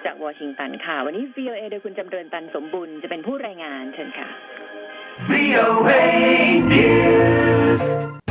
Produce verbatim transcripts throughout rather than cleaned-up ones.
จากวอชิงตันค่ะวันนี้ วี โอ เอ โดยคุณจำเริญตันสมบุญจะเป็นผู้รายงานเชิญค่ะ วี โอ เอ News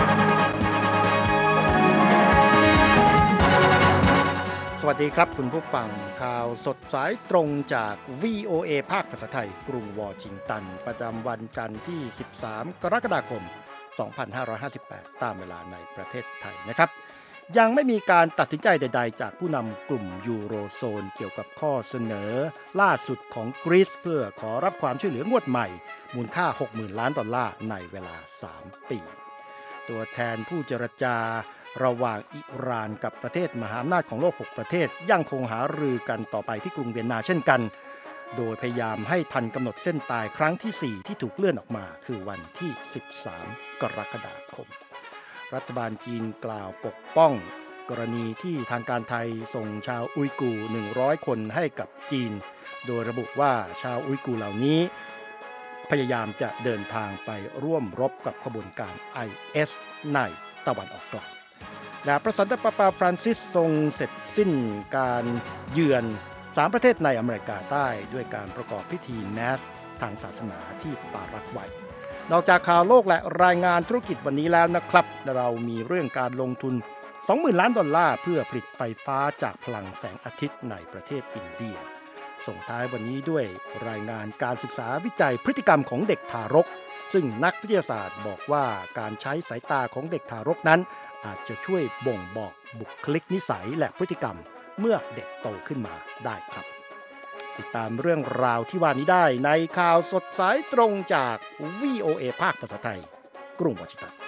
สวัสดีครับคุณผู้ฟังข่าวสดสายตรงจาก วี โอ เอ ภาคภาษาไทยกรุงวอชิงตันประจำวันจันทร์ที่สิบสามกรกฎาคมสองพันห้าร้อยห้าสิบแปดตามเวลาในประเทศไทยนะครับยังไม่มีการตัดสินใจใดๆจากผู้นำกลุ่มยูโรโซนเกี่ยวกับข้อเสนอล่าสุดของกรีซเพื่อขอรับความช่วยเหลืองวดใหม่มูลค่า หกหมื่นล้านดอลลาร์ในเวลาสามปีตัวแทนผู้เจรจาระหว่างอิหร่านกับประเทศมหาอำนาจของโลกหกประเทศยังคงหารือกันต่อไปที่กรุงเวียนนาเช่นกันโดยพยายามให้ทันกำหนดเส้นตายครั้งที่สี่ที่ถูกเลื่อนออกมาคือวันที่สิบสามกรกฎาคมรัฐบาลจีนกล่าวปกป้องกรณีที่ทางการไทยส่งชาวอุยกูร์หนึ่งร้อยคนให้กับจีนโดยระบุว่าชาวอุยกูร์เหล่านี้พยายามจะเดินทางไปร่วมรบกับขบวนการ ไอ เอส ในตะวันออกกลางและพระสันตะปาปาฟรานซิสทรงเสร็จสิ้นการเยือนสามประเทศในอเมริกาใต้ด้วยการประกอบพิธีแมสทางศาสนาที่ปารักวัยนอกจากข่าวโลกและรายงานธุรกิจวันนี้แล้วนะครับเรามีเรื่องการลงทุน สองหมื่น ล้านดอลลาร์เพื่อผลิตไฟฟ้าจากพลังแสงอาทิตย์ในประเทศอินเดียส่งท้ายวันนี้ด้วยรายงานการศึกษาวิจัยพฤติกรรมของเด็กทารกซึ่งนักวิทยาศาสตร์บอกว่าการใช้สายตาของเด็กทารกนั้นอาจจะช่วยบ่งบอกบุคลิกนิสัยและพฤติกรรมเมื่อเด็กโตขึ้นมาได้ครับติดตามเรื่องราวที่ว่านี้ได้ในข่าวสดสายตรงจาก วี โอ เอ ภาคภาษาไทยกรุงวอชิงตัน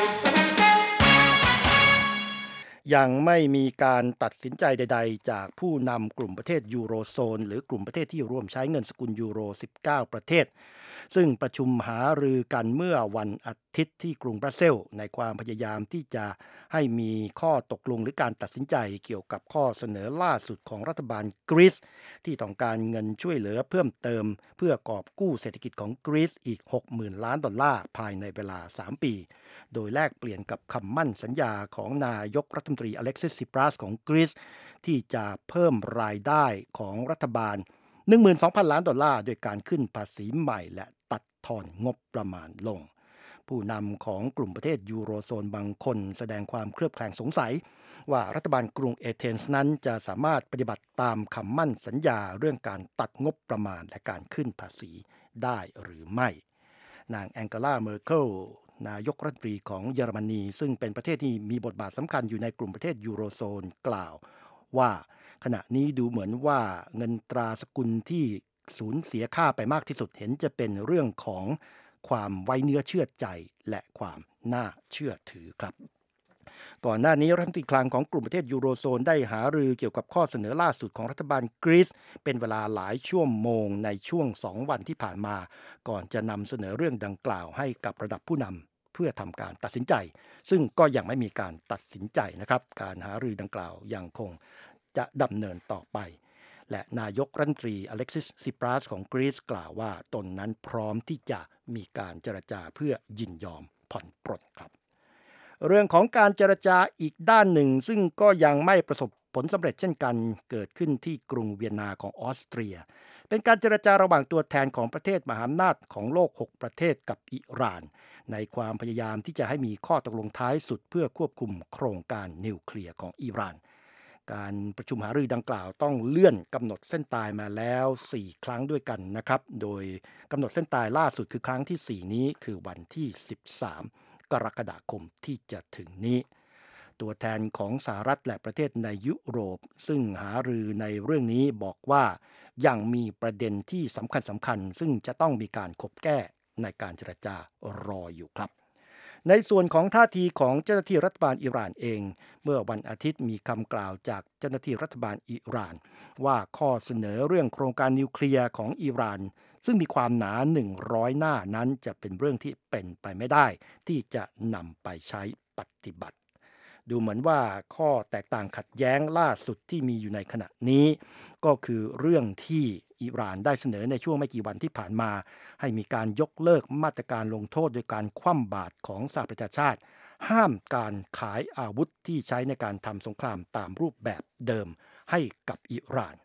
ยังไม่มีการตัดสินใจใดๆจากผู้นำกลุ่มประเทศยูโรโซนหรือกลุ่มประเทศที่ร่วมใช้เงินสกุลยูโรสิบเก้าประเทศซึ่งประชุมหารือกันเมื่อวันอาทิตย์ที่กรุงบรัสเซลส์ในความพยายามที่จะให้มีข้อตกลงหรือการตัดสินใจเกี่ยวกับข้อเสนอล่าสุดของรัฐบาลกรีซที่ต้องการเงินช่วยเหลือเพิ่มเติมเพื่อกอบกู้เศรษฐกิจของกรีซอีก หกหมื่น ล้านดอลลาร์ภายในเวลาสามปีโดยแลกเปลี่ยนกับคำมั่นสัญญาของนายกรัฐมนตรีอเล็กซิส ซิปรัสของกรีซที่จะเพิ่มรายได้ของรัฐบาล หนึ่งหมื่นสองพัน ล้านดอลลาร์โดยการขึ้นภาษีใหม่และตัดทอนงบประมาณลงผู้นำของกลุ่มประเทศยูโรโซนบางคนแสดงความเคลือบแคลงสงสัยว่ารัฐบาลกรุงเอเธนส์นั้นจะสามารถปฏิบัติตามคำมั่นสัญญาเรื่องการตัดงบประมาณและการขึ้นภาษีได้หรือไม่นางแองเกลาเมอร์เคิลนายกรัฐมนตรีของเยอรมนีซึ่งเป็นประเทศที่มีบทบาทสำคัญอยู่ในกลุ่มประเทศยูโรโซนกล่าวว่าขณะนี้ดูเหมือนว่าเงินตราสกุลที่สูญเสียค่าไปมากที่สุดเห็นจะเป็นเรื่องของความไว้เนื้อเชื่อใจและความน่าเชื่อถือครับก่อนหน้านี้รัฐมนตรีคลังของกลุ่มประเทศยูโรโซนได้หารือเกี่ยวกับข้อเสนอล่าสุดของรัฐบาลกรีซเป็นเวลาหลายชั่วโมงในช่วงสองวันที่ผ่านมาก่อนจะนำเสนอเรื่องดังกล่าวให้กับระดับผู้นำเพื่อทำการตัดสินใจซึ่งก็ยังไม่มีการตัดสินใจนะครับการหารือดังกล่าวยังคงจะดำเนินต่อไปและนายกรัฐมนตรีอเล็กซิส ซิปรัสของกรีซกล่าวว่าตนนั้นพร้อมที่จะมีการเจรจาเพื่อยินยอมผ่อนปรนครับเรื่องของการเจรจาอีกด้านหนึ่งซึ่งก็ยังไม่ประสบผลสำเร็จเช่นกันเกิดขึ้นที่กรุงเวียนนาของออสเตรียเป็นการเจรจาระหว่างตัวแทนของประเทศมหาอำนาจของโลกหกประเทศกับอิหร่านในความพยายามที่จะให้มีข้อตกลงท้ายสุดเพื่อควบคุมโครงการนิวเคลียร์ของอิหร่านการประชุมหารือดังกล่าวต้องเลื่อนกำหนดเส้นตายมาแล้วสี่ครั้งด้วยกันนะครับโดยกำหนดเส้นตายล่าสุดคือครั้งที่สี่นี้คือวันที่สิบสามกรกฎาคมที่จะถึงนี้ตัวแทนของสหรัฐและประเทศในยุโรปซึ่งหารือในเรื่องนี้บอกว่ายังมีประเด็นที่สำคัญสำคัญซึ่งจะต้องมีการคบแก้ในการเจรจารออยู่ครับในส่วนของท่าทีของเจ้าหน้าที่รัฐบาลอิหร่านเองเมื่อวันอาทิตย์มีคำกล่าวจากเจ้าหน้าที่รัฐบาลอิหร่านว่าข้อเสนอเรื่องโครงการนิวเคลียร์ของอิหร่านซึ่งมีความหนาหนึ่งร้อยหน้านั้นจะเป็นเรื่องที่เป็นไปไม่ได้ที่จะนำไปใช้ปฏิบัติดูเหมือนว่าข้อแตกต่างขัดแย้งล่าสุดที่มีอยู่ในขณะนี้ก็คือเรื่องที่อิหร่านได้เสนอในช่วงไม่กี่วันที่ผ่านมาให้มีการยกเลิกมาตรการลงโทษโดยการคว่ำบาตรของสหประชาชาติห้ามการขายอาวุธที่ใช้ในการทำสงครามตามรูปแบบเดิมให้กับอิหร่าน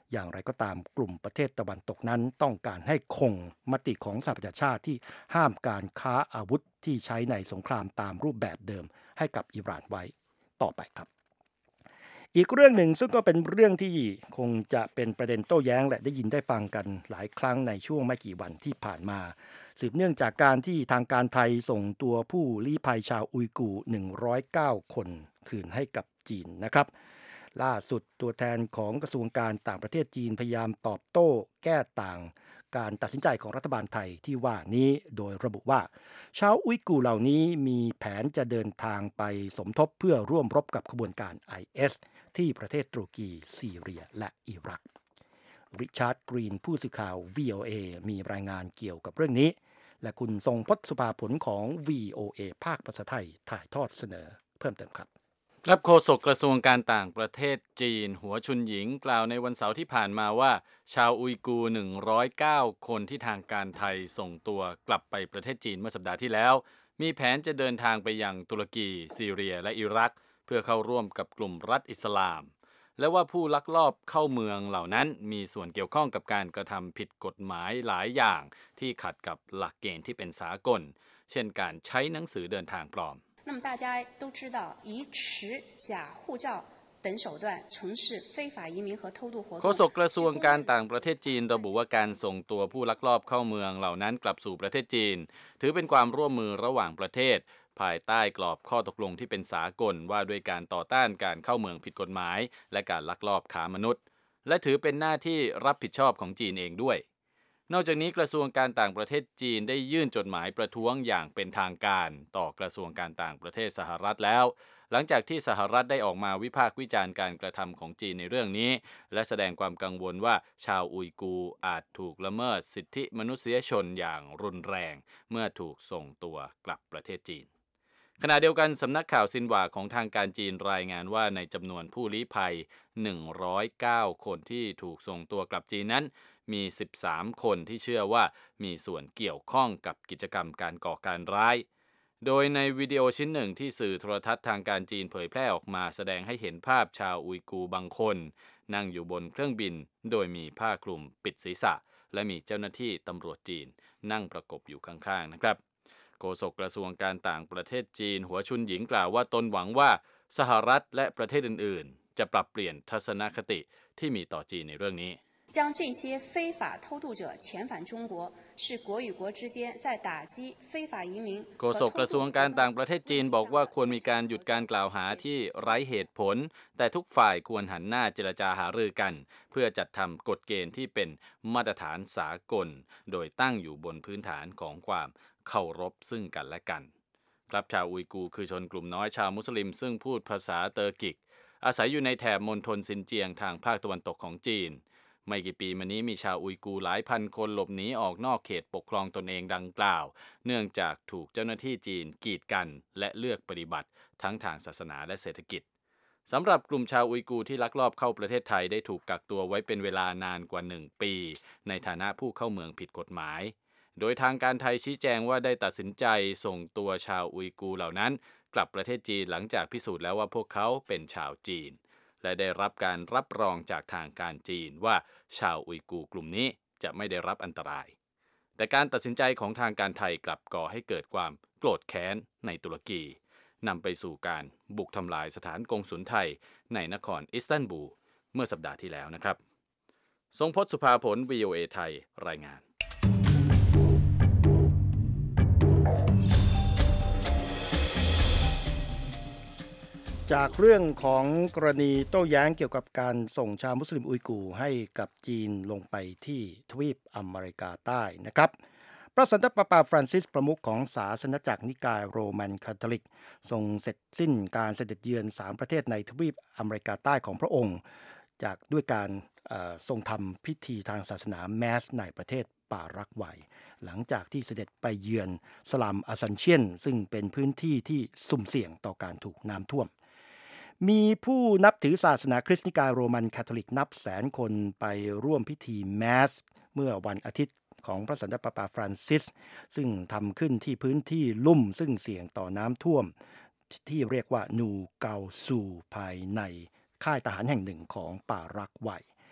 อย่างไรก็ตามกลุ่มประเทศตะวันตกนั้นต้องการให้คงมติของสหประชาชาติที่ห้ามการค้าอาวุธที่ใช้ในสงครามตามรูปแบบเดิมให้กับอิหร่านไว้ต่อไปครับอีกเรื่องหนึ่งซึ่งก็เป็นเรื่องที่คงจะเป็นประเด็นโต้แย้งและได้ยินได้ฟังกันหลายครั้งในช่วงไม่กี่วันที่ผ่านมาสืบเนื่องจากการที่ทางการไทยส่งตัวผู้ลี้ภัยชาวอุยกูร์หนึ่งร้อยเก้าคนคืนให้กับจีนนะครับล่าสุดตัวแทนของกระทรวงการต่างประเทศจีนพยายามตอบโต้แก้ต่างการตัดสินใจของรัฐบาลไทยที่ว่านี้โดยระบุว่าชาวอุยกูร์เหล่านี้มีแผนจะเดินทางไปสมทบเพื่อร่วมรบกับขบวนการ ไอ เอส ที่ประเทศตุรกีซีเรียและอิรักริชาร์ดกรีนผู้สื่อข่าว วี โอ เอ มีรายงานเกี่ยวกับเรื่องนี้และคุณทรงพจน์สุภาผลของ วี โอ เอ ภาคภาษาไทยถ่ายทอดเสนอเพิ่มเติมครับรับโฆษกกระทรวงการต่างประเทศจีนหัวชุนหญิงกล่าวในวันเสาร์ที่ผ่านมาว่าชาวอุยกูร์หนึ่งร้อยเก้าคนที่ทางการไทยส่งตัวกลับไปประเทศจีนเมื่อสัปดาห์ที่แล้วมีแผนจะเดินทางไปยังตุรกีซีเรียและอิรักเพื่อเข้าร่วมกับกลุ่มรัฐอิสลามและว่าผู้ลักลอบเข้าเมืองเหล่านั้นมีส่วนเกี่ยวข้องกับการกระทำผิดกฎหมายหลายอย่างที่ขัดกับหลักเกณฑ์ที่เป็นสากลเช่นการใช้หนังสือเดินทางปลอม那么大家都知道，以持假护照等手段从事非法移民和偷渡活动。 โฆษกกระทรวงการต่างประเทศจีนระบุว่าการส่งตัวผู้ลักลอบเข้าเมืองเหล่านั้นกลับสู่ประเทศจีนถือเป็นความร่วมมือระหว่างประเทศภายใต้กรอบข้อตกลงที่เป็นสากลว่าด้วยการต่อต้านการเข้าเมืองผิดกฎหมายและการลักลอบค้ามนุษย์และถือเป็นหน้าที่รับผิดชอบของจีนเองด้วยนอกจากนี้กระทรวงการต่างประเทศจีนได้ยื่นจดหมายประท้วงอย่างเป็นทางการต่อกระทรวงการต่างประเทศสหรัฐแล้วหลังจากที่สหรัฐได้ออกมาวิพากษ์วิจารณ์การกระทำของจีนในเรื่องนี้และแสดงความกังวลว่าชาวอุยกูร์อาจถูกละเมิดสิทธิมนุษยชนอย่างรุนแรงเมื่อถูกส่งตัวกลับประเทศจีนขณะเดียวกันสำนักข่าวซินหวาของทางการจีนรายงานว่าในจำนวนผู้ลี้ภัยหนึ่งร้อยเก้าคนที่ถูกส่งตัวกลับจีนนั้นมีสิบสามคนที่เชื่อว่ามีส่วนเกี่ยวข้องกับกิจกรรมการก่อการร้ายโดยในวิดีโอชิ้นหนึ่งที่สื่อโทรทัศน์ทางการจีนเผยแพร่ออกมาแสดงให้เห็นภาพชาวอุยกูร์บางคนนั่งอยู่บนเครื่องบินโดยมีผ้าคลุมปิดศีรษะและมีเจ้าหน้าที่ตำรวจจีนนั่งประกบอยู่ข้างๆนะครับโฆษกกระทรวงการต่างประเทศจีนหัวชุนหญิงกล่าวว่าตนหวังว่าสหรัฐและประเทศอื่นๆจะปรับเปลี่ยนทัศนคติที่มีต่อจีนในเรื่องนี้将这些非法偷渡者遣返中国，是国与国之间在打击非法移民。 โฆษกกระทรวงการต่างประเทศจีนบอกว่าควรมีการหยุดการกล่าวหาที่ไร้เหตุผลแต่ทุกฝ่ายควรหันหน้าเจรจาหารือกันเพื่อจัดทำกฎเกณฑ์ที่เป็นมาตรฐานสากลโดยตั้งอยู่บนพื้นฐานของความเคารพซึ่งกันและกันครับชาวอุยกูร์คือชนกลุ่มน้อยชาวมุสลิมซึ่งพูดภาษาเตอร์กิกอาศัยอยู่ในแถบมณฑลซินเจียงทางภาคตะวันตกของจีนไม่กี่ปีมานี้มีชาวอุยกูร์หลายพันคนหลบหนีออกนอกเขตปกครองตนเองดังกล่าวเนื่องจากถูกเจ้าหน้าที่จีนกีดกันและเลือกปฏิบัติทั้งทางศาสนาและเศรษฐกิจสำหรับกลุ่มชาวอุยกูร์ที่ลักลอบเข้าประเทศไทยได้ถูกกักตัวไว้เป็นเวลานานกว่าหนึ่งปีในฐานะผู้เข้าเมืองผิดกฎหมายโดยทางการไทยชี้แจงว่าได้ตัดสินใจส่งตัวชาวอุยกูร์เหล่านั้นกลับประเทศจีนหลังจากพิสูจน์แล้วว่าพวกเขาเป็นชาวจีนและได้รับการรับรองจากทางการจีนว่าชาวอุยกูร์กลุ่มนี้จะไม่ได้รับอันตรายแต่การตัดสินใจของทางการไทยกลับก่อให้เกิดความโกรธแค้นในตุรกีนำไปสู่การบุกทำลายสถานกงสุลไทยในนครอิสตันบูลเมื่อสัปดาห์ที่แล้วนะครับทรงพจน์สุภาผล วี โอ เอ ไทยรายงานจากเรื่องของกรณีโต้แย้งเกี่ยวกับการส่งชาวมุสลิมอุยกูร์ให้กับจีนลงไปที่ทวีปอเมริกาใต้นะครับพระสันตะปาปาฟรานซิสประมุขของศาสนจักรนิกายโรมันคาทอลิกทรงเสร็จสิ้นการเสด็จเยือนสามประเทศในทวีปอเมริกาใต้ของพระองค์จากด้วยการทรงทำพิธีทางศาสนาแมสในประเทศปารากวัยหลังจากที่เสด็จไปเยือนสลัมอาซันเชียนซึ่งเป็นพื้นที่ที่สุ่มเสี่ยงต่อการถูกน้ำท่วมมีผู้นับถือศาสนาคริสต์นิกายโรมันคาทอลิกนับแสนคนไปร่วมพิธีแมสเมื่อวันอาทิตย์ของพระสันตะปาปาฟรานซิสซึ่งทำขึ้นที่พื้นที่ลุ่มซึ่งเสี่ยงต่อน้ำท่วมที่เรียกว่านูเกาซูภายในค่ายทหารแห่งหนึ่งของปารากวัย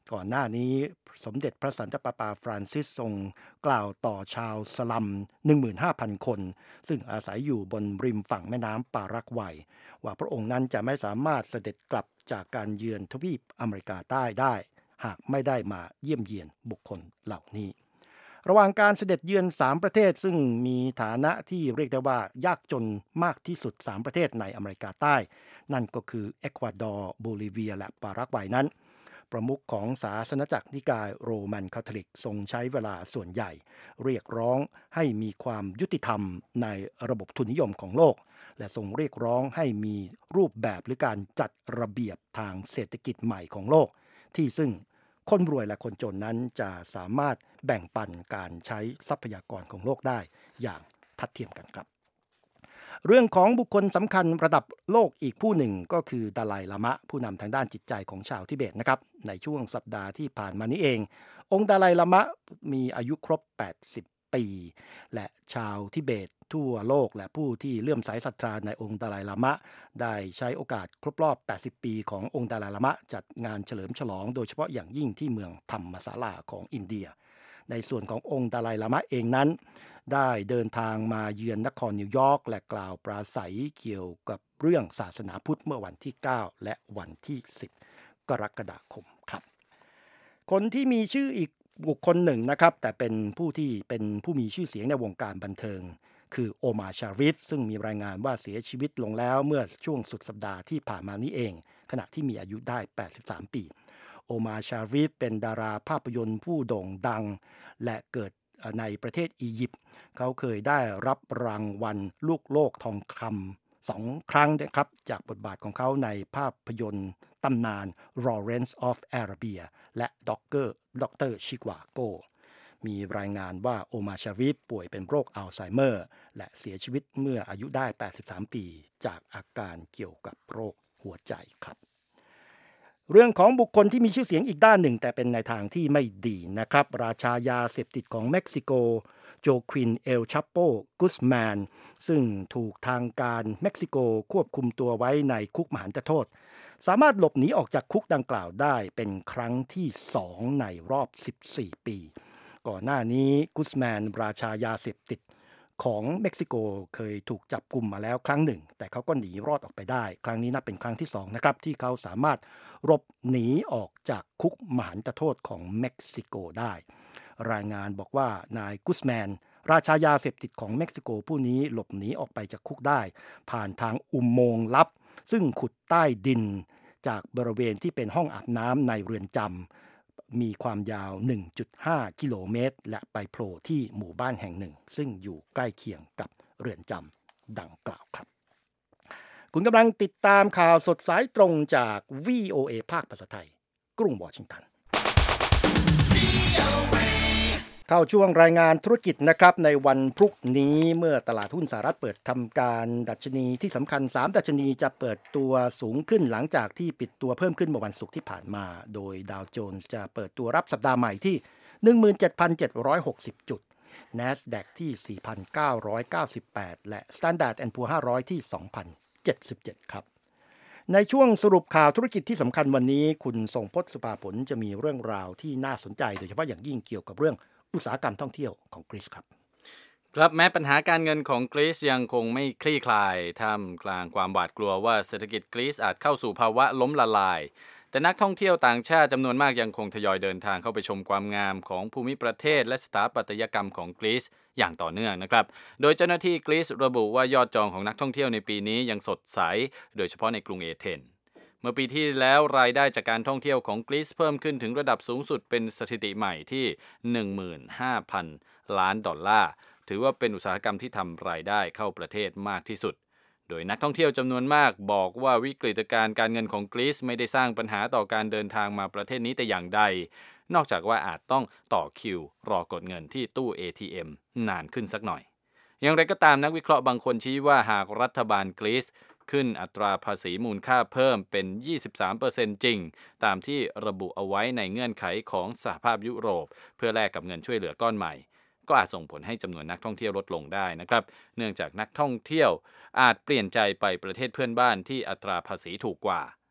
ก่อนหน้านี้สมเด็จพระสันตะปาปาฟรานซิสทรงกล่าวต่อชาวสลัม หนึ่งหมื่นห้าพัน คนซึ่งอาศัยอยู่บนริมฝั่งแม่น้ำปารากวัยว่าพระองค์นั้นจะไม่สามารถเสด็จกลับจากการเยือนทวีปอเมริกาใต้ได้หากไม่ได้มาเยี่ยมเยียนบุคคลเหล่านี้ระหว่างการเสด็จเยือนสามประเทศซึ่งมีฐานะที่เรียกได้ว่ายากจนมากที่สุดสามประเทศในอเมริกาใต้นั่นก็คือเอกวาดอร์โบลิเวียและปารากวัยนั้นประมุขของศาสนจักรนิกายโรมันคาทอลิกทรงใช้เวลาส่วนใหญ่เรียกร้องให้มีความยุติธรรมในระบบทุนนิยมของโลกและทรงเรียกร้องให้มีรูปแบบหรือการจัดระเบียบทางเศรษฐกิจใหม่ของโลกที่ซึ่งคนรวยและคนจนนั้นจะสามารถแบ่งปันการใช้ทรัพยากรของโลกได้อย่างทัดเทียมกันครับเรื่องของบุคคลสำคัญระดับโลกอีกผู้หนึ่งก็คือดาไลลามะผู้นำทางด้านจิตใจของชาวทิเบตนะครับในช่วงสัปดาห์ที่ผ่านมานี้เององค์ดาไลลามะมีอายุครบแปดสิบปีและชาวทิเบตทั่วโลกและผู้ที่เลื่อมใสศรัทธาในองค์ดาไลลามะได้ใช้โอกาสครบรอบแปดสิบปีขององค์ดาไลลามะจัดงานเฉลิมฉลองโดยเฉพาะอย่างยิ่งที่เมืองธรรมศาลาของอินเดียในส่วนขององค์ดาไลลามะเองนั้นได้เดินทางมาเยือนนครนิวยอร์กและกล่าวปราศัยเกี่ยวกับเรื่องศาสนาพุทธเมื่อวันที่เก้าและวันที่สิบกรกฎาคมครับคนที่มีชื่ออีกบุคคลหนึ่งนะครับแต่เป็นผู้ที่เป็นผู้มีชื่อเสียงในวงการบันเทิงคือโอมาชาริฟซึ่งมีรายงานว่าเสียชีวิตลงแล้วเมื่อช่วงสุดสัปดาห์ที่ผ่านมานี้เองขณะที่มีอายุได้แปดสิบสามปีโอมาชาริฟเป็นดาราภาพยนตร์ผู้โด่งดังและเกิดในประเทศอียิปต์เขาเคยได้รับรางวัลลูกโลกทองคำสองครั้งนะครับจากบทบาทของเขาในภาพยนตร์ตำนาน Lawrence of Arabia และด็อกเตอร์ด็อกเตอร์ชิวาโกมีรายงานว่าโอมาชาริฟป่วยเป็นโรคอัลไซเมอร์และเสียชีวิตเมื่ออายุได้แปดสิบสามปีจากอาการเกี่ยวกับโรคหัวใจครับเรื่องของบุคคลที่มีชื่อเสียงอีกด้านหนึ่งแต่เป็นในทางที่ไม่ดีนะครับราชายาเสพติดของเม็กซิโกโจควินเอลชาโปกุสแมนซึ่งถูกทางการเม็กซิโกควบคุมตัวไว้ในคุกมหันตโทษสามารถหลบหนีออกจากคุกดังกล่าวได้เป็นครั้งที่สองในรอบสิบสี่ปีก่อนหน้านี้กุสแมนราชายาเสพติดของเม็กซิโกเคยถูกจับกุมมาแล้วครั้งหนึ่งแต่เขาก็หนีรอดออกไปได้ครั้งนี้นับเป็นครั้งที่สองนะครับที่เขาสามารถหลบหนีออกจากคุกมหันตโทษของเม็กซิโกได้รายงานบอกว่านายกุสแมนราชายาเสพติดของเม็กซิโกผู้นี้หลบหนีออกไปจากคุกได้ผ่านทางอุโมงค์ลับซึ่งขุดใต้ดินจากบริเวณที่เป็นห้องอาบน้ำในเรือนจำมีความยาว หนึ่งจุดห้า กิโลเมตรและไปโผล่ที่หมู่บ้านแห่งหนึ่งซึ่งอยู่ใกล้เคียงกับเรือนจำดังกล่าวครับคุณกำลังติดตามข่าวสดสายตรงจาก วี โอ เอ ภาคภาษาไทยกรุงวอชิงตันเข้าช่วงรายงานธุรกิจนะครับในวันพรุ่งนี้เมื่อตลาดหุ้นสหรัฐเปิดทำการดัชนีที่สำคัญสามดัชนีจะเปิดตัวสูงขึ้นหลังจากที่ปิดตัวเพิ่มขึ้นเมื่อวันศุกร์ที่ผ่านมาโดยดาวโจนส์จะเปิดตัวรับสัปดาห์ใหม่ที่ หนึ่งหมื่นเจ็ดพันเจ็ดร้อยหกสิบ จุด NASDAQ ที่ สี่พันเก้าร้อยเก้าสิบแปด และ Standard แอนด์ Poor's ห้าร้อยที่ สองพันเจ็ดสิบเจ็ด ครับในช่วงสรุปข่าวธุรกิจที่สำคัญวันนี้คุณทรงพจน์สุภาผลจะมีเรื่องราวที่น่าสนใจโดยเฉพาะอย่างยิ่งเกี่ยวกับเรื่องอุตสาหกรรมท่องเที่ยวของกรีซครับครับแม้ปัญหาการเงินของกรีซยังคงไม่คลี่คลายท่ามกลางความหวาดกลัวว่าเศรษฐกิจกรีซอาจเข้าสู่ภาวะล้มละลายแต่นักท่องเที่ยวต่างชาติจำนวนมากยังคงทยอยเดินทางเข้าไปชมความงามของภูมิประเทศและสถาปัตยกรรมของกรีซอย่างต่อเนื่องนะครับโดยเจ้าหน้าที่กรีซระบุว่ายอดจองของนักท่องเที่ยวในปีนี้ยังสดใสโดยเฉพาะในกรุงเอเธนเมื่อปีที่แล้วรายได้จากการท่องเที่ยวของกรีซเพิ่มขึ้นถึงระดับสูงสุดเป็นสถิติใหม่ที่ หนึ่งหมื่นห้าพัน ล้านดอลลาร์ถือว่าเป็นอุตสาหกรรมที่ทำรายได้เข้าประเทศมากที่สุดโดยนักท่องเที่ยวจำนวนมากบอกว่าวิกฤตการณ์การเงินของกรีซไม่ได้สร้างปัญหาต่อการเดินทางมาประเทศนี้แต่อย่างใดนอกจากว่าอาจต้องต่อคิวรอกดเงินที่ตู้ เอ ที เอ็ม นานขึ้นสักหน่อยอย่างไรก็ตามนักวิเคราะห์บางคนชี้ว่าหากรัฐบาลกรีซขึ้นอัตราภาษีมูลค่าเพิ่มเป็น ยี่สิบสามเปอร์เซ็นต์ จริงตามที่ระบุเอาไว้ในเงื่อนไขของสหภาพยุโรปเพื่อแลกกับเงินช่วยเหลือก้อนใหม่ก็อาจส่งผลให้จำนวนนักท่องเที่ยวลดลงได้นะครับเนื่องจากนักท่องเที่ยวอาจเปลี่ยนใจไปประเทศเพื่อนบ้านที่อัตราภาษีถูกกว่า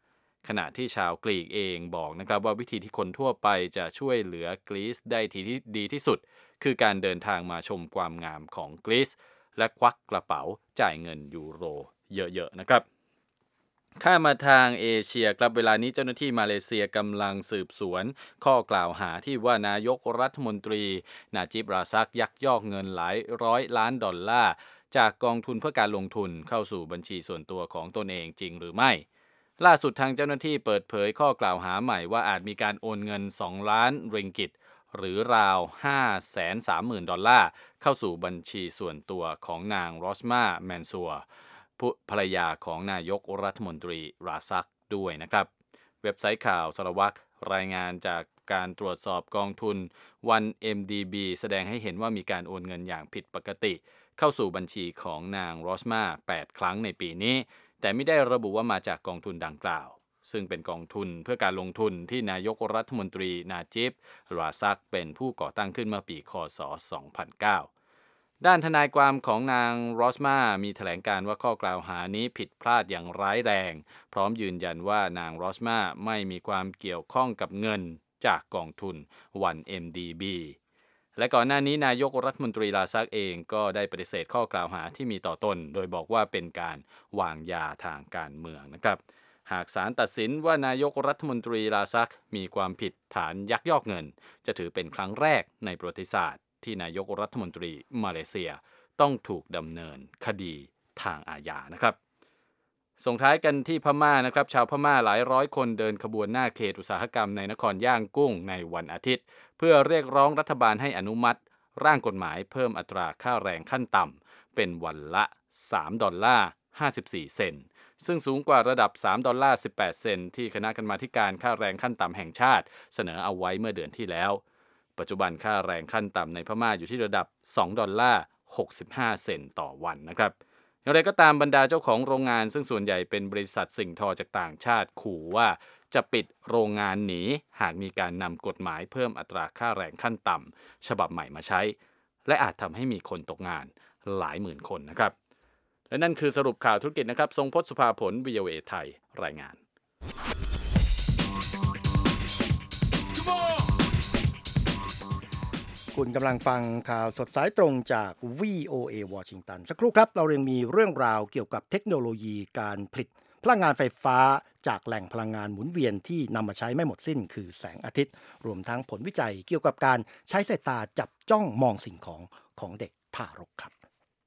ขณะที่ชาวกรีกเองบอกนะครับว่าวิธีที่คนทั่วไปจะช่วยเหลือกรีซได้ที่ดีที่สุดคือการเดินทางมาชมความงามของกรีซและควักกระเป๋าจ่ายเงินยูโรเยอะๆนะครับข้ามาทางเอเชียครับเวลานี้เจ้าหน้าที่มาเลเซียกำลังสืบสวนข้อกล่าวหาที่ว่านายกรัฐมนตรีนาจิบราซักยักยอกเงินหลายร้อยล้านดอลลาร์จากกองทุนเพื่อการลงทุนเข้าสู่บัญชีส่วนตัวของตนเองจริงหรือไม่ล่าสุดทางเจ้าหน้าที่เปิดเผยข้อกล่าวหาใหม่ว่าอาจมีการโอนเงินสองล้านริงกิตหรือราว ห้าแสนสามหมื่น ดอลลาร์เข้าสู่บัญชีส่วนตัวของนางรอสมาแมนซัวภรรยาของนายกรัฐมนตรีราซักด้วยนะครับเว็บไซต์ข่าวสารวัตรรายงานจากการตรวจสอบกองทุน วัน เอ็ม ดี บี แสดงให้เห็นว่ามีการโอนเงินอย่างผิดปกติเข้าสู่บัญชีของนางรอสมาแปดครั้งในปีนี้แต่ไม่ได้ระบุว่ามาจากกองทุนดังกล่าวซึ่งเป็นกองทุนเพื่อการลงทุนที่นายกรัฐมนตรีนาจิบราซักเป็นผู้ก่อตั้งขึ้นเมื่อปีค.ศ. สองพันเก้าด้านทนายความของนางรอสมามีแถลงการว่าข้อกล่าวหานี้ผิดพลาดอย่างร้ายแรงพร้อมยืนยันว่านางรอสมาไม่มีความเกี่ยวข้องกับเงินจากกองทุน วัน เอ็ม ดี บี และก่อนหน้านี้นายกรัฐมนตรีราซักเองก็ได้ปฏิเสธข้อกล่าวหาที่มีต่อตนโดยบอกว่าเป็นการวางยาทางการเมืองนะครับหากศาลตัดสินว่านายกรัฐมนตรีราซักมีความผิดฐานยักยอกเงินจะถือเป็นครั้งแรกในประวัติศาสตร์ที่นายกรัฐมนตรีมาเลเซียต้องถูกดำเนินคดีทางอาญานะครับส่งท้ายกันที่พม่านะครับชาวพม่าหลายร้อยคนเดินขบวนหน้าเขตอุตสาหกรรมในนครย่างกุ้งในวันอาทิตย์เพื่อเรียกร้องรัฐบาลให้อนุมัติร่างกฎหมายเพิ่มอัตราค่าแรงขั้นต่ำเป็นวันละสามดอลลาร์ห้าสิบสี่เซนต์ซึ่งสูงกว่าระดับสามดอลลาร์สิบแปดเซนต์ที่คณะกรรมาธิการค่าแรงขั้นต่ำแห่งชาติเสนอเอาไว้เมื่อเดือนที่แล้วปัจจุบันค่าแรงขั้นต่ำในพม่าอยู่ที่ระดับสองดอลลาร์หกสิบห้าเซนต์ต่อวันนะครับอย่างไรก็ตามบรรดาเจ้าของโรงงานซึ่งส่วนใหญ่เป็นบริษัทสิ่งทอจากต่างชาติขู่ว่าจะปิดโรงงานหนีหากมีการนำกฎหมายเพิ่มอัตราค่าแรงขั้นต่ำฉบับใหม่มาใช้และอาจทำให้มีคนตกงานหลายหมื่นคนนะครับและนั่นคือสรุปข่าวธุรกิจนะครับทรงพจน์สุภาผล วี โอ เอ ไทยรายงานคุณกำลังฟังข่าวสดสายตรงจาก วี โอ เอ วอชิงตันสักครู่ครับเรายังมีเรื่องราวเกี่ยวกับเทคโนโลยีการผลิตพลังงานไฟฟ้าจากแหล่งพลังงานหมุนเวียนที่นำมาใช้ไม่หมดสิ้นคือแสงอาทิตย์รวมทั้งผลวิจัยเกี่ยวกับการใช้สายตาจับจ้องมองสิ่งของของเด็กทารกครับ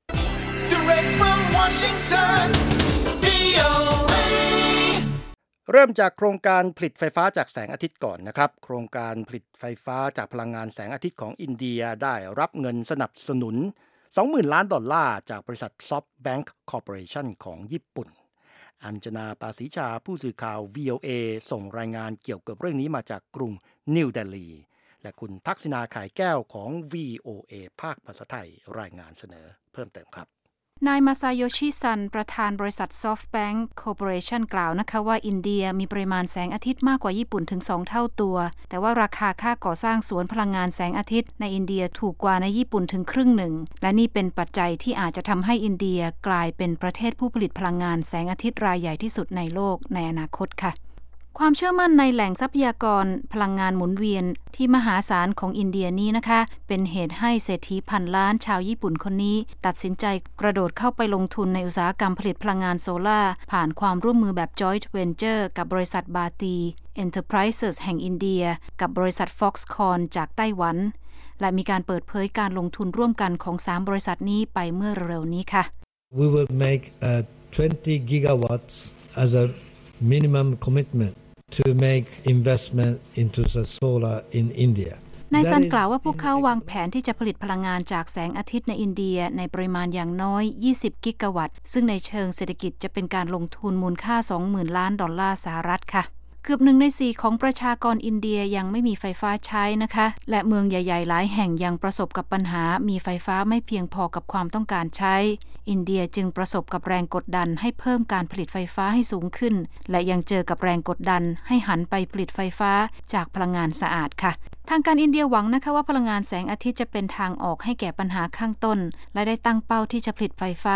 Direct from Washington วี โอ เอ เริ่มจากโครงการผลิตไฟฟ้าจากแสงอาทิตย์ก่อนนะครับโครงการผลิตไฟฟ้าจากพลังงานแสงอาทิตย์ของอินเดียได้รับเงินสนับสนุน สองหมื่น ล้านดอลลาร์จากบริษัท SoftBank Corporation ของญี่ปุ่นอัญจนาปาสีชาผู้สื่อข่าว วี โอ เอ ส่งรายงานเกี่ยวกับเรื่องนี้มาจากกรุงนิวเดลีและคุณทักษิณาข่ายแก้วของ วี โอ เอ ภาคภาษาไทยรายงานเสนอเพิ่มเติมครับนายมาซาโยชิซันประธานบริษัท SoftBank Corporation กล่าวนะคะว่าอินเดียมีปริมาณแสงอาทิตย์มากกว่าญี่ปุ่นถึงสองเท่าตัวแต่ว่าราคาค่าก่อสร้างสวนพลังงานแสงอาทิตย์ในอินเดียถูกกว่าในญี่ปุ่นถึงครึ่งหนึ่งและนี่เป็นปัจจัยที่อาจจะทำให้อินเดียกลายเป็นประเทศผู้ผลิตพลังงานแสงอาทิตย์รายใหญ่ที่สุดในโลกในอนาคตค่ะความเชื่อมั่นในแหล่งทรัพยากรพลังงานหมุนเวียนที่มหาศาลของอินเดียนี้นะคะเป็นเหตุให้เศรษฐีพันล้านชาวญี่ปุ่นคนนี้ตัดสินใจกระโดดเข้าไปลงทุนในอุตสาหกรรมผลิตพลังงานโซล่าผ่านความร่วมมือแบบ Joint Venture กับบริษัทบาตี Enterprises แห่งอินเดียกับบริษัท Foxconn จากไต้หวันและมีการเปิดเผยการลงทุนร่วมกันของสามบริษัทนี้ไปเมื่อเร็วๆนี้ค่ะ We will make uh, twenty gigawatts as a minimum commitment to make investment into the solar in India นายซันกล่าวว่าพวกเขาวางแผนที่จะผลิตพลังงานจากแสงอาทิตย์ในอินเดียในปริมาณอย่างน้อยยี่สิบกิกะวัตต์ซึ่งในเชิงเศรษฐกิจจะเป็นการลงทุนมูลค่า สองหมื่น ล้านดอลลาร์สหรัฐค่ะเกือบหนึ่งในสี่ของประชากรอินเดียยังไม่มีไฟฟ้าใช้นะคะและเมืองใหญ่ๆหลายแห่งยังประสบกับปัญหามีไฟฟ้าไม่เพียงพอกับความต้องการใช้อินเดียจึงประสบกับแรงกดดันให้เพิ่มการผลิตไฟฟ้าให้สูงขึ้นและยังเจอกับแรงกดดันให้หันไปผลิตไฟฟ้าจากพลังงานสะอาดค่ะทางการอินเดียหวังนะคะว่าพลังงานแสงอาทิตย์จะเป็นทางออกให้แก่ปัญหาข้างต้นและได้ตั้งเป้าที่จะผลิตไฟฟ้า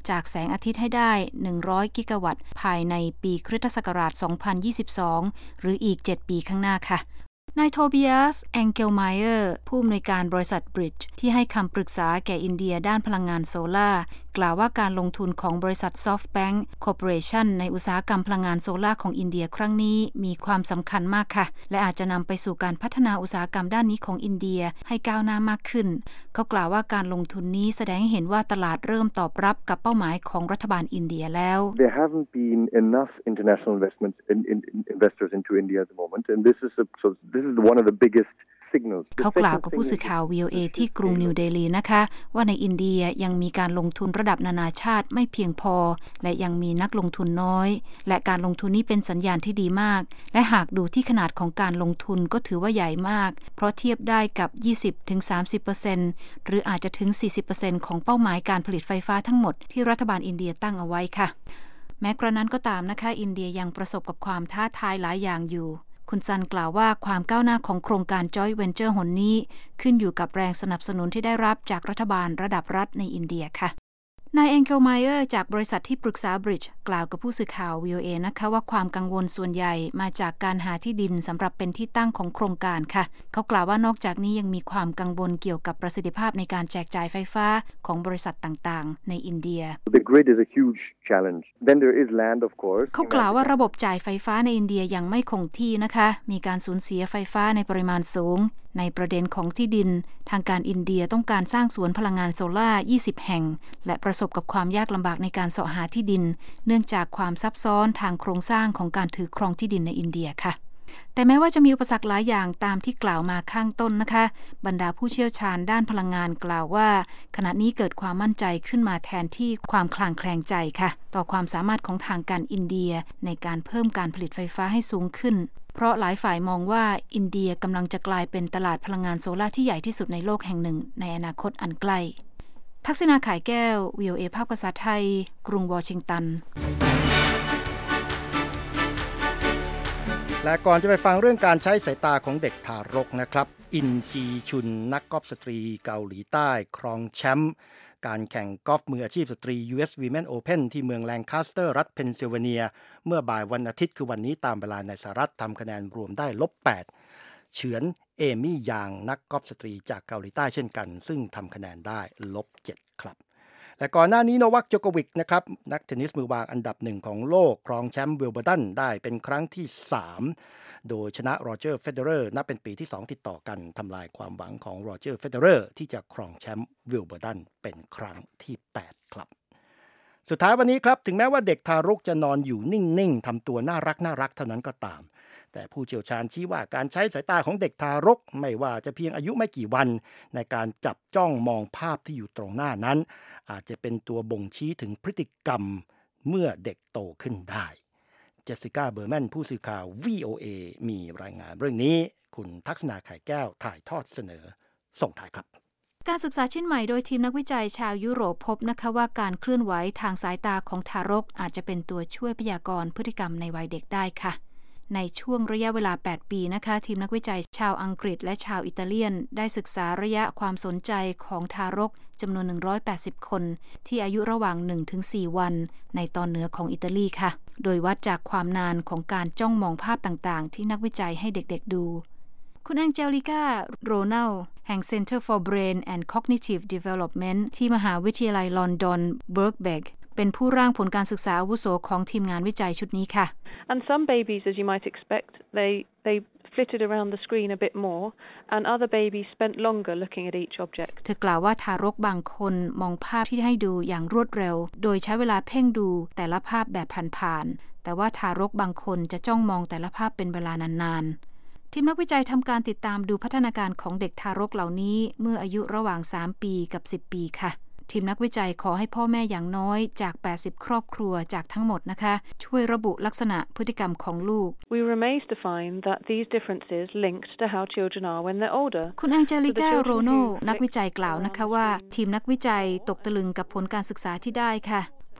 จากแสงอาทิตย์ให้ได้หนึ่งร้อยกิกะวัตต์ภายในปีคริสตศักราชสองพันยี่สิบสองหรืออีกเจ็ดปีข้างหน้าค่ะนายโทเบียส แองเกลไมเออร์ผู้อำนวยการบริษัท Bridge ที่ให้คำปรึกษาแก่อินเดียด้านพลังงานโซลาร์กล่าวว่าการลงทุนของบริษัท SoftBank Corporation ในอุตสาหกรรมพลังงานโซลาร์ของอินเดียครั้งนี้มีความสำคัญมากค่ะและอาจจะนำไปสู่การพัฒนาอุตสาหกรรมด้านนี้ของอินเดียให้ก้าวหน้ามากขึ้นเขากล่าวว่าการลงทุนนี้แสดงให้เห็นว่าตลาดเริ่มตอบรับกับเป้าหมายของรัฐบาลอินเดียแล้ว There haven't been enough international investments in, in, in investors into India at the moment and this is a, so this is one of the biggestเขากล่าวกับผู้สื่อข่าว วี โอ เอ ที่กรุงนิวเดลีนะคะว่าในอินเดียยังมีการลงทุนระดับนานาชาติไม่เพียงพอและยังมีนักลงทุนน้อยและการลงทุนนี้เป็นสัญญาณที่ดีมากและหากดูที่ขนาดของการลงทุนก็ถือว่าใหญ่มากเพราะเทียบได้กับ ยี่สิบถึงสามสิบเปอร์เซ็นต์ หรืออาจจะถึง สี่สิบเปอร์เซ็นต์ ของเป้าหมายการผลิตไฟฟ้าทั้งหมดที่รัฐบาลอินเดียตั้งเอาไว้ค่ะแม้กระนั้นก็ตามนะคะอินเดียยังประสบกับความท้าทายหลายอย่างอยู่คุณซันกล่าวว่าความก้าวหน้าของโครงการ Joint Venture หนนี้ขึ้นอยู่กับแรงสนับสนุนที่ได้รับจากรัฐบาลระดับรัฐในอินเดียค่ะนายแองเกลไมเออร์จากบริษัทที่ปรึกษา Bridge กล่าวกับผู้สื่อข่าว วี โอ เอ นะคะว่าความกังวลส่วนใหญ่มาจากการหาที่ดินสำหรับเป็นที่ตั้งของโครงการค่ะเขากล่าวว่านอกจากนี้ยังมีความกังวลเกี่ยวกับประสิทธิภาพในการแจกจ่ายไฟฟ้าของบริษัทต่างๆในอินเดีย The grid is a huge challenge. Then there is land of course. เขากล่าวว่าระบบจ่ายไฟฟ้าในอินเดียยังไม่คงที่นะคะมีการสูญเสียไฟฟ้าในปริมาณสูงในประเด็นของที่ดินทางการอินเดียต้องการสร้างสวนพลังงานโซล่าร์ยี่สิบแห่งและประสบกับความยากลำบากในการเสาะหาที่ดินเนื่องจากความซับซ้อนทางโครงสร้างของการถือครองที่ดินในอินเดียค่ะแต่แม้ว่าจะมีอุปสรรคหลายอย่างตามที่กล่าวมาข้างต้นนะคะบรรดาผู้เชี่ยวชาญด้านพลังงานกล่าวว่าขณะนี้เกิดความมั่นใจขึ้นมาแทนที่ความคลางแคลงใจค่ะต่อความสามารถของทางการอินเดียในการเพิ่มการผลิตไฟฟ้าให้สูงขึ้นเพราะหลายฝ่ายมองว่าอินเดียกำลังจะกลายเป็นตลาดพลังงานโซลาร์ที่ใหญ่ที่สุดในโลกแห่งหนึ่งในอนาคตอันใกล้ทักษิณา ข่ายแก้ว วี โอ เอ ภาคภาษาไทยกรุงวอชิงตันและก่อนจะไปฟังเรื่องการใช้สายตาของเด็กทารกนะครับอินจีชุนนักกอล์ฟสตรีเกาหลีใต้ครองแชมป์การแข่งกอล์ฟมืออาชีพสตรี ยู เอส Women Open ที่เมืองแลงคาสเตอร์รัฐเพนซิลเวเนียเมื่อบ่ายวันอาทิตย์คือวันนี้ตามเวลาในสหรัฐทำคะแนนรวมได้ลบแปดเฉือนเอมี่ยางนักกอล์ฟสตรีจากเกาหลีใต้เช่นกันซึ่งทำคะแนนได้ลบเจ็ดครับและก่อนหน้านี้โนวัค โจโควิกนะครับนักเทนนิสมือวางอันดับหนึ่งของโลกครองแชมป์วิมเบิลดันได้เป็นครั้งที่สามโดยชนะโรเจอร์เฟเดอเรอร์นับเป็นปีที่สองติดต่อกันทำลายความหวังของโรเจอร์เฟเดอเรอร์ที่จะครองแชมป์วิมเบิลดันเป็นครั้งที่แปดครับสุดท้ายวันนี้ครับถึงแม้ว่าเด็กทารกจะนอนอยู่นิ่งๆทำตัวน่ารักน่ารักเท่านั้นก็ตามแต่ผู้เชี่ยวชาญชี้ว่าการใช้สายตาของเด็กทารกไม่ว่าจะเพียงอายุไม่กี่วันในการจับจ้องมองภาพที่อยู่ตรงหน้านั้นอาจจะเป็นตัวบ่งชี้ถึงพฤติกรรมเมื่อเด็กโตขึ้นได้เจสสิก้าเบอร์แมนผู้สื่อข่าว วี โอ เอ มีรายงานเรื่องนี้คุณทักษณา ไข่แก้วถ่ายทอดเสนอส่งท้ายครับการศึกษาชิ้นใหม่โดยทีมนักวิจัยชาวยุโรปพบนะคะว่าการเคลื่อนไหวทางสายตาของทารกอาจจะเป็นตัวช่วยพยากรณ์พฤติกรรมในวัยเด็กได้ค่ะในช่วงระยะเวลาแปดปีนะคะทีมนักวิจัยชาวอังกฤษและชาวอิตาเลียนได้ศึกษาระยะความสนใจของทารกจำนวนหนึ่งร้อยแปดสิบคนที่อายุระหว่าง หนึ่งถึงสี่ วันในตอนเหนือของอิตาลีค่ะโดยวัดจากความนานของการจ้องมองภาพต่างๆที่นักวิจัยให้เด็กๆดูคุณแองเจลิก้า โรนัลแห่ง Center for Brain and Cognitive Development ที่มหาวิทยาลัยลอนดอนเบิร์กเบกเป็นผู้ร่างผลการศึกษาอาวุโสของทีมงานวิจัยชุดนี้ค่ะ And some babies, as you might expect, they they flitted around the screen a bit more, and other babies spent longer looking at each object. เธอกล่าวว่าทารกบางคนมองภาพที่ให้ดูอย่างรวดเร็วโดยใช้เวลาเพ่งดูแต่ละภาพแบบผ่านๆแต่ว่าทารกบางคนจะจ้องมองแต่ละภาพเป็นเวลานานๆทีมนักวิจัยทำการติดตามดูพัฒนาการของเด็กทารกเหล่านี้เมื่ออายุระหว่างสามปีกับสิบปีค่ะทีมนักวิจัยขอให้พ่อแม่อย่างน้อยจากแปดสิบครอบครัวจากทั้งหมดนะคะช่วยระบุลักษณะพฤติกรรมของลูก We were amazed to find that these differences linked to how children are when they're older. คุณแองเจลิก้า โรนัลนักวิจัยกล่าวนะคะว่าทีมนักวิจัยตกตะลึงกับผลการศึกษาที่ได้ค่ะพ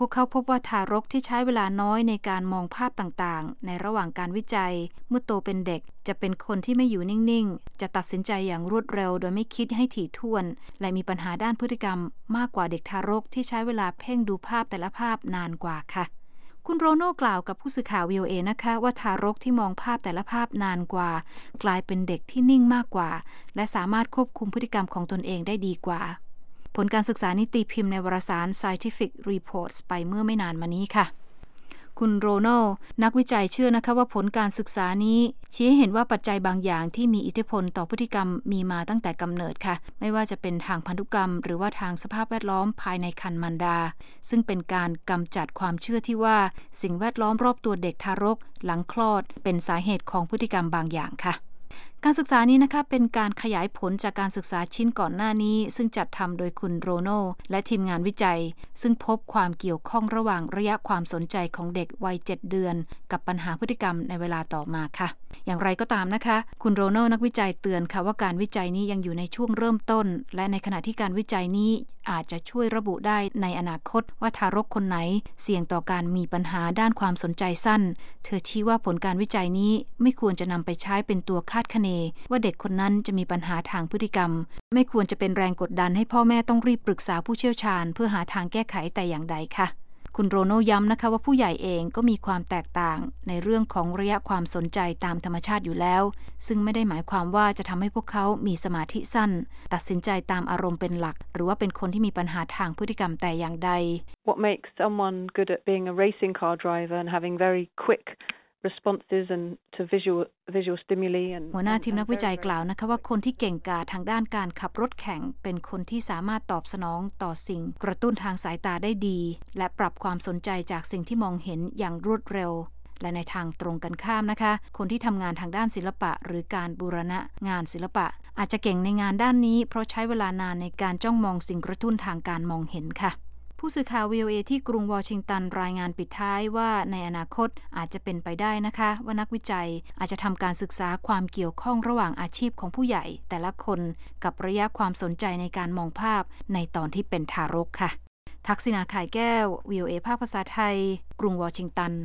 วกเขาพบว่าทารกที่ใช้เวลาน้อยในการมองภาพต่างๆในระหว่างการวิจัยเมื่อโตเป็นเด็กจะเป็นคนที่ไม่อยู่นิ่งๆจะตัดสินใจอย่างรวดเร็วโดยไม่คิดให้ถี่ถ้วนและมีปัญหาด้านพฤติกรรมมากกว่าเด็กทารกที่ใช้เวลาเพ่งดูภาพแต่ละภาพนานกว่าค่ะคุณโรโน่กล่าวกับผู้สื่อข่าว วี โอ เอ นะคะว่าทารกที่มองภาพแต่ละภาพนานกว่ากลายเป็นเด็กที่นิ่งมากกว่าและสามารถควบคุมพฤติกรรมของตนเองได้ดีกว่าผลการศึกษานี้ตีพิมพ์ในวารสาร Scientific Reports ไปเมื่อไม่นานมานี้ค่ะคุณโรโน่นักวิจัยเชื่อนะคะว่าผลการศึกษานี้ชี้ให้เห็นว่าปัจจัยบางอย่างที่มีอิทธิพลต่อพฤติกรรมมีมาตั้งแต่กำเนิดค่ะไม่ว่าจะเป็นทางพันธุกรรมหรือว่าทางสภาพแวดล้อมภายในครรภ์มารดาซึ่งเป็นการกำจัดความเชื่อที่ว่าสิ่งแวดล้อมรอบตัวเด็กทารกหลังคลอดเป็นสาเหตุของพฤติกรรมบางอย่างค่ะการศึกษานี้นะคะเป็นการขยายผลจากการศึกษาชิ้นก่อนหน้านี้ซึ่งจัดทำโดยคุณโรโน่และทีมงานวิจัยซึ่งพบความเกี่ยวข้องระหว่างระยะความสนใจของเด็กวัยเจ็ดเดือนกับปัญหาพฤติกรรมในเวลาต่อมาค่ะอย่างไรก็ตามนะคะคุณโรโน่นักวิจัยเตือนค่ะว่าการวิจัยนี้ยังอยู่ในช่วงเริ่มต้นและในขณะที่การวิจัยนี้อาจจะช่วยระบุได้ในอนาคตว่าทารกคนไหนเสี่ยงต่อการมีปัญหาด้านความสนใจสั้นเธอชี้ว่าผลการวิจัยนี้ไม่ควรจะนำไปใช้เป็นตัวคาดคะเนว่าเด็กคนนั้นจะมีปัญหาทางพฤติกรรมไม่ควรจะเป็นแรงกดดันให้พ่อแม่ต้องรีบปรึกษาผู้เชี่ยวชาญเพื่อหาทางแก้ไขแต่อย่างใดค่ะคุณโรโน่ย้ำนะคะว่าผู้ใหญ่เองก็มีความแตกต่างในเรื่องของระยะความสนใจตามธรรมชาติอยู่แล้วซึ่งไม่ได้หมายความว่าจะทำให้พวกเขามีสมาธิสั้นตัดสินใจตามอารมณ์เป็นหลักหรือว่าเป็นคนที่มีปัญหาทางพฤติกรรมแต่อย่างใด What makes someone good at being a racing car driver and having very quick responses and to visual visual stimuli and หัวหน้าทีมนักวิจัยกล่าวนะคะว่าคนที่เก่งกาจทางด้านการขับรถแข่งเป็นคนที่สามารถตอบสนองต่อสิ่งกระตุ้นทางสายตาได้ดีและปรับความสนใจจากสิ่งที่มองเห็นอย่างรวดเร็วและในทางตรงกันข้ามนะคะคนที่ทำงานทางด้านศิลปะหรือการบูรณะงานศิลปะอาจจะเก่งในงานด้านนี้เพราะใช้เวลานานในการจ้องมองสิ่งกระตุ้นทางการมองเห็นค่ะผู้สื่อข่าว วี โอ เอ ที่กรุงวอชิงตันรายงานปิดท้ายว่าในอนาคตอาจจะเป็นไปได้นะคะว่านักวิจัยอาจจะทำการศึกษาความเกี่ยวข้องระหว่างอาชีพของผู้ใหญ่แต่ละคนกับระยะความสนใจในการมองภาพในตอนที่เป็นทารกค่ะทักษิณาข่ายแก้ว วี โอ เอ ภาคภาษาไทยกรุงวอชิงตัน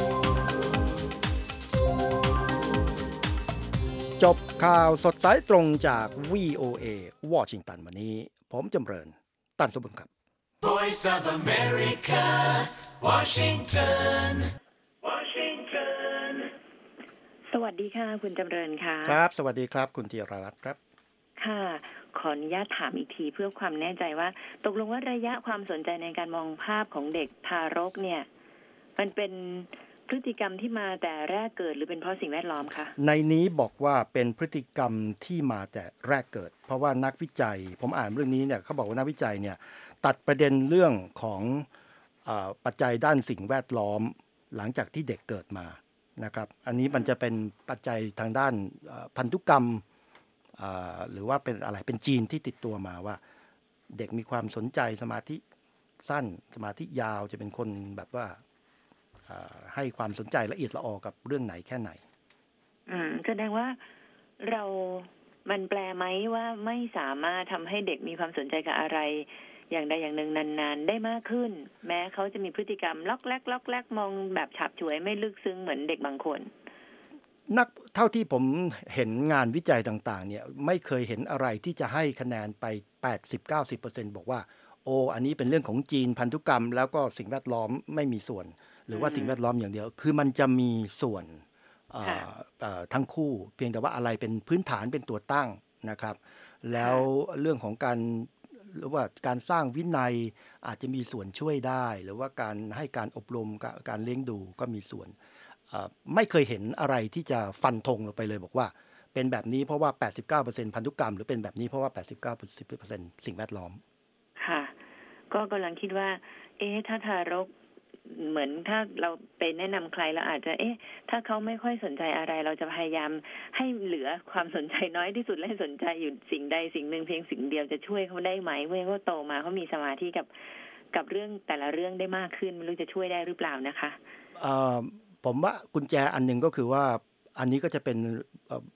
จบข่าวสดสายตรงจาก วี โอ เอ วอชิงตันวันนี้ผมจำเริญตันสมบุญครับ Voice of America, Washington, Washington. สวัสดีค่ะคุณจำเริญค่ะครับสวัสดีครับคุณธีรรัตน์ครับค่ะขออนุญาตถามอีกทีเพื่อความแน่ใจว่าตกลงว่าระยะความสนใจในการมองภาพของเด็กทารกเนี่ยมันเป็นพฤติกรรมที่มาแต่แรกเกิดหรือเป็นเพราะสิ่งแวดล้อมคะในนี้บอกว่าเป็นพฤติกรรมที่มาแต่แรกเกิดเพราะว่านักวิจัยผมอ่านเรื่องนี้เนี่ยเขาบอกว่านักวิจัยเนี่ยตัดประเด็นเรื่องของอ่าปัจจัยด้านสิ่งแวดล้อมหลังจากที่เด็กเกิดมานะครับอันนี้มันจะเป็นปัจจัยทางด้านพันธุกรรมหรือว่าเป็นอะไรเป็นจีนที่ติดตัวมาว่าเด็กมีความสนใจสมาธิสั้นสมาธิยาวจะเป็นคนแบบว่าให้ความสนใจละเอียดละออกับเรื่องไหนแค่ไหนอืมแสดงว่าเรามันแปลไหมว่าไม่สามารถทำให้เด็กมีความสนใจกับอะไรอย่างใดอย่างหนึ่งนานๆได้มากขึ้นแม้เขาจะมีพฤติกรรมล็อกแรกล็อกแรกมองแบบฉับฉวยไม่ลึกซึ้งเหมือนเด็กบางคนนักเท่าที่ผมเห็นงานวิจัยต่างๆเนี่ยไม่เคยเห็นอะไรที่จะให้คะแนนไป แปดสิบถึงเก้าสิบเปอร์เซ็นต์ บอกว่าโอ้อันนี้เป็นเรื่องของจีนพันธุกรรมแล้วก็สิ่งแวดล้อมไม่มีส่วนหรือว่าสิ่งแวดล้อมอย่างเดียวคือมันจะมีส่วนทั้งคู่เพียงแต่ว่าอะไรเป็นพื้นฐานเป็นตัวตั้งนะครับแล้วเรื่องของการหรือว่าการสร้างวินัยอาจจะมีส่วนช่วยได้หรือว่าการให้การอบรมการเลี้ยงดูก็มีส่วนไม่เคยเห็นอะไรที่จะฟันธงลงไปเลยบอกว่าเป็นแบบนี้เพราะว่า แปดสิบเก้าเปอร์เซ็นต์ พันธุกรรมหรือเป็นแบบนี้เพราะว่า แปดสิบเก้าเปอร์เซ็นต์ สิ่งแวดล้อมค่ะก็กำลังคิดว่าเอ๊ะถ้าทารกเหมือนถ้าเราไปแนะนำใครเราอาจจะเอ๊ะถ้าเขาไม่ค่อยสนใจอะไรเราจะพยายามให้เหลือความสนใจน้อยที่สุดและให้สนใจอยู่สิ่งใดสิ่งหนึ่งเพียงสิ่งเดียวจะช่วยเขาได้ไหมเมื่อเขาโตมาเขามีสมาธิกับกับเรื่องแต่ละเรื่องได้มากขึ้นไม่รู้จะช่วยได้หรือเปล่านะคะเอ่อผมว่ากุญแจอันนึงก็คือว่าอันนี้ก็จะเป็น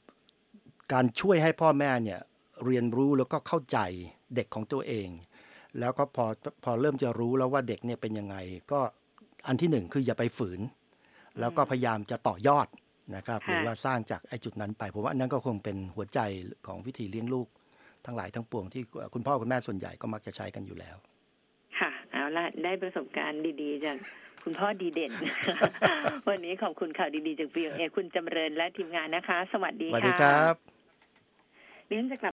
การช่วยให้พ่อแม่เนี่ยเรียนรู้แล้วก็เข้าใจเด็กของตัวเองแล้วก็พอพอเริ่มจะรู้แล้วว่าเด็กเนี่ยเป็นยังไงก็อันที่หนึ่งคืออย่าไปฝืนแล้วก็พยายามจะต่อยอดนะครับหรือว่าสร้างจากไอ้จุดนั้นไปผมว่าอันนั้นก็คงเป็นหัวใจของวิธีเลี้ยงลูกทั้งหลายทั้งปวงที่คุณพ่อคุณแม่ส่วนใหญ่ก็มักจะใช้กันอยู่แล้วค่ะเอาละได้ประสบการณ์ดีๆจากคุณพ่อดีเด่น วันนี้ขอบคุณข่าวดีๆจาก วี โอ เอ คุณจำเริญและทีมงานนะคะสวัสดีค่ะสวัสดีครับเรียนจะกลับ